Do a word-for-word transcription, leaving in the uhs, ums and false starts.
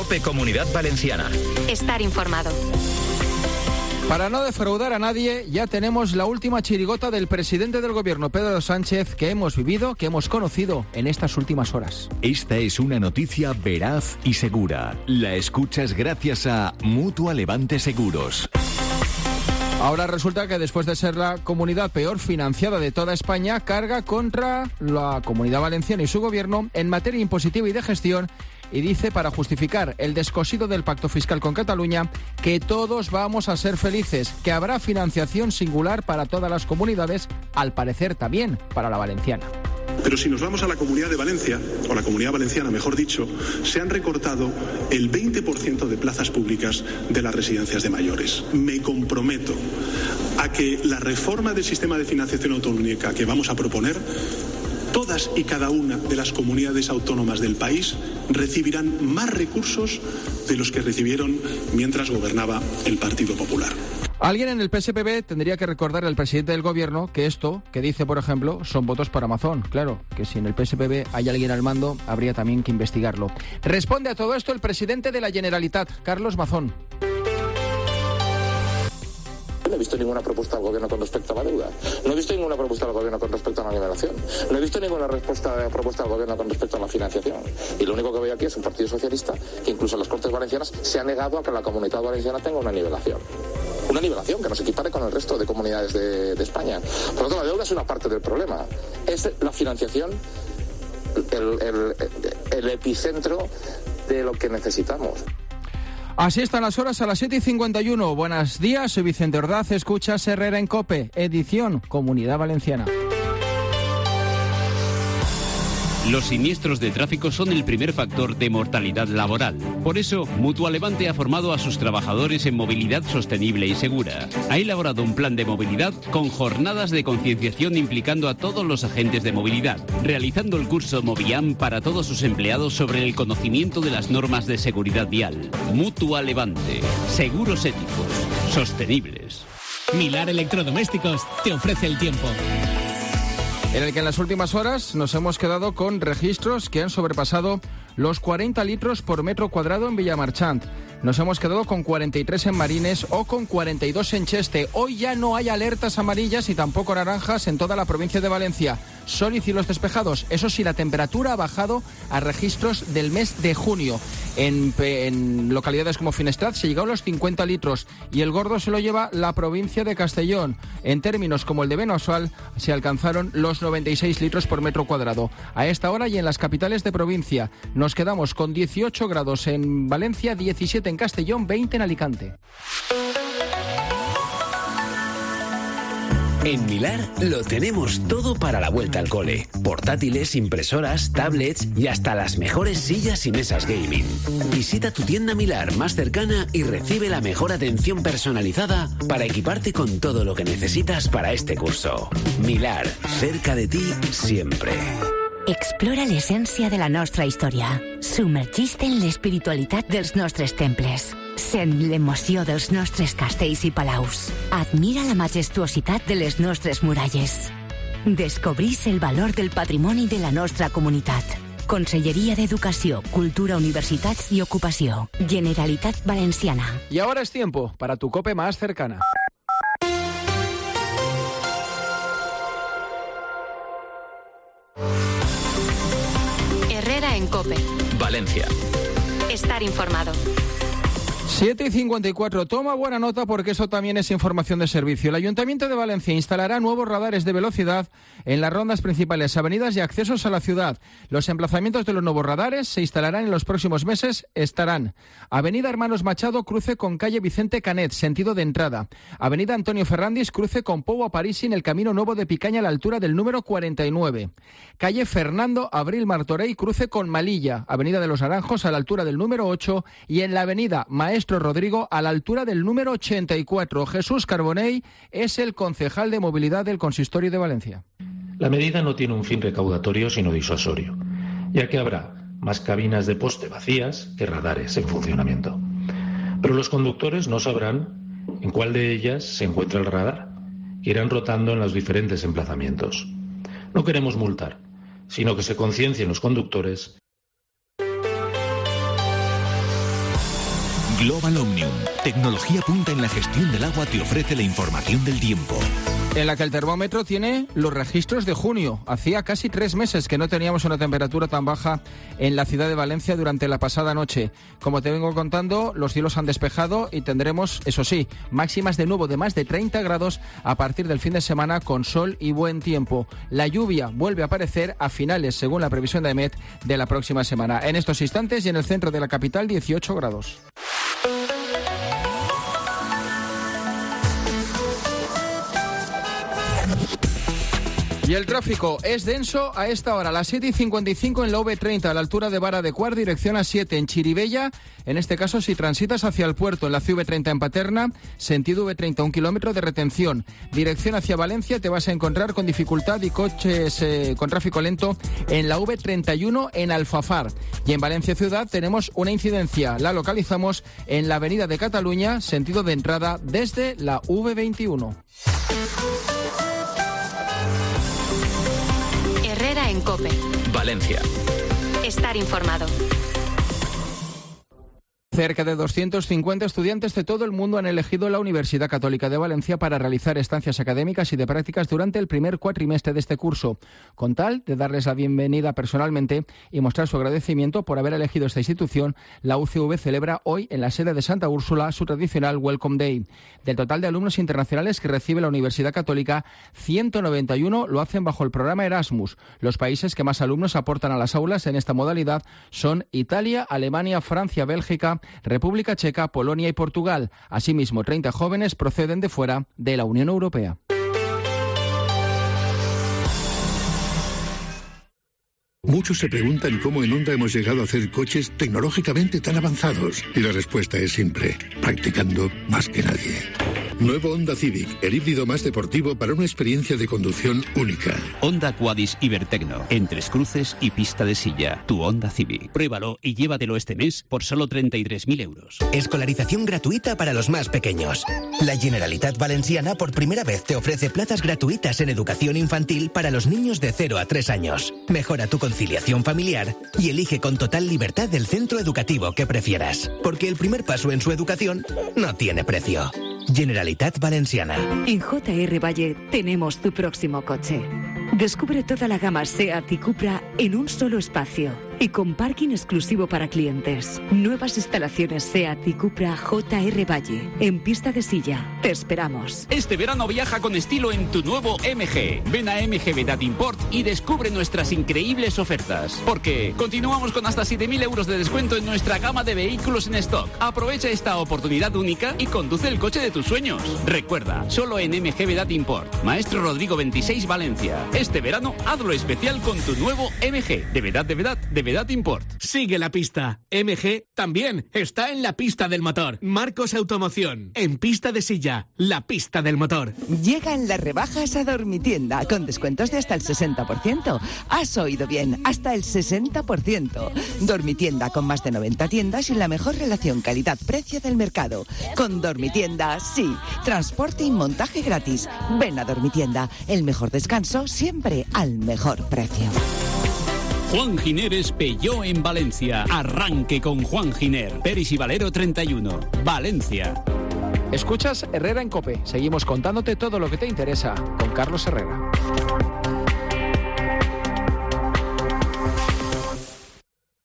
COPE Comunidad Valenciana. Estar informado. Para no defraudar a nadie, ya tenemos la última chirigota del presidente del gobierno, Pedro Sánchez, que hemos vivido, que hemos conocido en estas últimas horas. Esta es una noticia veraz y segura. La escuchas gracias a Mutua Levante Seguros. Ahora resulta que después de ser la comunidad peor financiada de toda España, carga contra la Comunidad Valenciana y su gobierno en materia impositiva y de gestión, y dice, para justificar el descosido del pacto fiscal con Cataluña, que todos vamos a ser felices, que habrá financiación singular para todas las comunidades, al parecer también para la valenciana. Pero si nos vamos a la Comunidad de Valencia, o la Comunidad Valenciana mejor dicho, se han recortado el veinte por ciento de plazas públicas de las residencias de mayores. Me comprometo a que la reforma del sistema de financiación autonómica que vamos a proponer, todas y cada una de las comunidades autónomas del país recibirán más recursos de los que recibieron mientras gobernaba el Partido Popular. Alguien en el P S P B tendría que recordar al presidente del gobierno que esto, que dice, por ejemplo, son votos para Amazon. Claro, que si en el P S P B hay alguien al mando, habría también que investigarlo. Responde a todo esto el presidente de la Generalitat, Carlos Mazón. No he visto ninguna propuesta del gobierno con respecto a la deuda. No he visto ninguna propuesta del gobierno con respecto a la nivelación. No he visto ninguna respuesta, propuesta del gobierno con respecto a la financiación. Y lo único que veo aquí es un partido socialista que incluso en las Cortes Valencianas se ha negado a que la Comunidad Valenciana tenga una nivelación. Una nivelación que nos equipare con el resto de comunidades de, de España. Por lo tanto, la deuda es una parte del problema. Es la financiación el, el, el epicentro de lo que necesitamos. Así están las horas a las siete y cincuenta y uno. Buenos días, soy Vicente Ordaz, escuchas Herrera en COPE, edición Comunidad Valenciana. Los siniestros de tráfico son el primer factor de mortalidad laboral. Por eso, Mutua Levante ha formado a sus trabajadores en movilidad sostenible y segura. Ha elaborado un plan de movilidad con jornadas de concienciación implicando a todos los agentes de movilidad, realizando el curso Moviam para todos sus empleados sobre el conocimiento de las normas de seguridad vial. Mutua Levante. Seguros éticos. Sostenibles. Milar Electrodomésticos te ofrece el tiempo. En el que en las últimas horas nos hemos quedado con registros que han sobrepasado los cuarenta litros por metro cuadrado en Villamarchant. Nos hemos quedado con cuarenta y tres en Marines o con cuarenta y dos en Cheste. Hoy ya no hay alertas amarillas y tampoco naranjas en toda la provincia de Valencia. Sol y cielos despejados. Eso sí, la temperatura ha bajado a registros del mes de junio. En, en localidades como Finestrat se llegó a los cincuenta litros y el gordo se lo lleva la provincia de Castellón. En términos como el de Benassal se alcanzaron los noventa y seis litros por metro cuadrado. A esta hora y en las capitales de provincia nos quedamos con dieciocho grados en Valencia, diecisiete en Castellón, veinte en Alicante. En Milar lo tenemos todo para la vuelta al cole. Portátiles, impresoras, tablets y hasta las mejores sillas y mesas gaming. Visita tu tienda Milar más cercana y recibe la mejor atención personalizada para equiparte con todo lo que necesitas para este curso. Milar, cerca de ti siempre. Explora l'essència de la nostra història. Submergeix-te en l'espiritualitat dels nostres temples. Sent l'emoció dels nostres castells i palaus. Admira la majestuositat de les nostres muralles. Descobrís el valor del patrimoni de la nostra comunitat. Conselleria d'Educació, Cultura, Universitats i Ocupació. Generalitat Valenciana. Y ahora es tiempo para tu COPE más cercana. Herrera en COPE. Valencia. Estar informado. siete y cincuenta y cuatro. Toma buena nota porque eso también es información de servicio. El Ayuntamiento de Valencia instalará nuevos radares de velocidad en las rondas principales, avenidas y accesos a la ciudad. Los emplazamientos de los nuevos radares se instalarán en los próximos meses. Estarán Avenida Hermanos Machado, cruce con calle Vicente Canet, sentido de entrada. Avenida Antonio Ferrandis, cruce con Pou a París en el Camino Nuevo de Picaña a la altura del número cuarenta y nueve. Calle Fernando Abril Martorell, cruce con Malilla. Avenida de los Naranjos a la altura del número ocho y en la Avenida Maestro Rodrigo a la altura del número ochenta y cuatro. Jesús Carbonell es el concejal de movilidad del Consistorio de Valencia. La medida no tiene un fin recaudatorio sino disuasorio, ya que habrá más cabinas de poste vacías que radares en funcionamiento. Pero los conductores no sabrán en cuál de ellas se encuentra el radar, que irán rotando en los diferentes emplazamientos. No queremos multar, sino que se conciencien los conductores. Global Omnium, tecnología punta en la gestión del agua, te ofrece la información del tiempo. En la que el termómetro tiene los registros de junio. Hacía casi tres meses que no teníamos una temperatura tan baja en la ciudad de Valencia durante la pasada noche. Como te vengo contando, los cielos han despejado y tendremos, eso sí, máximas de nuevo de más de treinta grados a partir del fin de semana con sol y buen tiempo. La lluvia vuelve a aparecer a finales, según la previsión de EMET, de la próxima semana. En estos instantes y en el centro de la capital, dieciocho grados. Y el tráfico es denso a esta hora, a las siete y cincuenta y cinco en la V treinta, a la altura de Vara de Cuart, dirección a siete en Chirivella. En este caso, si transitas hacia el puerto en la C V treinta en Paterna, sentido V treinta, un kilómetro de retención. Dirección hacia Valencia, te vas a encontrar con dificultad y coches eh, con tráfico lento en la V treinta y uno en Alfafar. Y en Valencia Ciudad tenemos una incidencia, la localizamos en la avenida de Cataluña, sentido de entrada desde la V veintiuno. Herrera en COPE. Valencia. Estar informado. Cerca de doscientos cincuenta estudiantes de todo el mundo han elegido la Universidad Católica de Valencia para realizar estancias académicas y de prácticas durante el primer cuatrimestre de este curso, con tal de darles la bienvenida personalmente y mostrar su agradecimiento por haber elegido esta institución. La U C V celebra hoy en la sede de Santa Úrsula su tradicional Welcome Day. Del total de alumnos internacionales que recibe la Universidad Católica, ciento noventa y uno lo hacen bajo el programa Erasmus. Los países que más alumnos aportan a las aulas en esta modalidad son Italia, Alemania, Francia, Bélgica, República Checa, Polonia y Portugal. Asimismo, treinta jóvenes proceden de fuera de la Unión Europea. Muchos se preguntan cómo en Honda hemos llegado a hacer coches tecnológicamente tan avanzados. Y la respuesta es simple: practicando más que nadie. Nuevo Honda Civic, el híbrido más deportivo para una experiencia de conducción única. Honda Quadis Ibertecno, en Tres Cruces y pista de silla. Tu Honda Civic. Pruébalo y llévatelo este mes por solo treinta y tres mil euros. Escolarización gratuita para los más pequeños. La Generalitat Valenciana por primera vez te ofrece plazas gratuitas en educación infantil para los niños de cero a tres años. Mejora tu conciliación familiar y elige con total libertad el centro educativo que prefieras. Porque el primer paso en su educación no tiene precio. Generalitat Valenciana. En J R Valle tenemos tu próximo coche. Descubre toda la gama SEAT y Cupra en un solo espacio y con parking exclusivo para clientes. Nuevas instalaciones SEAT y Cupra J R Valle en pista de silla. Te esperamos. Este verano viaja con estilo en tu nuevo M G. Ven a M G Vedat Import y descubre nuestras increíbles ofertas. Porque continuamos con hasta siete mil euros de descuento en nuestra gama de vehículos en stock. Aprovecha esta oportunidad única y conduce el coche de tus sueños. Recuerda, solo en M G Vedat Import. Maestro Rodrigo veintiséis, Valencia. Este verano hazlo especial con tu nuevo M G. De Vedat, de Vedat, de Vedat Import. Sigue la pista. M G también está en la pista del motor. Marcos Automoción. En pista de silla. La pista del motor. Llegan las rebajas a Dormitienda con descuentos de hasta el sesenta por ciento. Has oído bien, hasta el sesenta por ciento. Dormitienda con más de noventa tiendas y la mejor relación calidad-precio del mercado. Con Dormitienda, sí. Transporte y montaje gratis. Ven a Dormitienda. El mejor descanso siempre al mejor precio. Juan Gineres Peugeot en Valencia. Arranque con Juan Giner. Peris y Valero treinta y uno. Valencia. Escuchas Herrera en COPE. Seguimos contándote todo lo que te interesa con Carlos Herrera.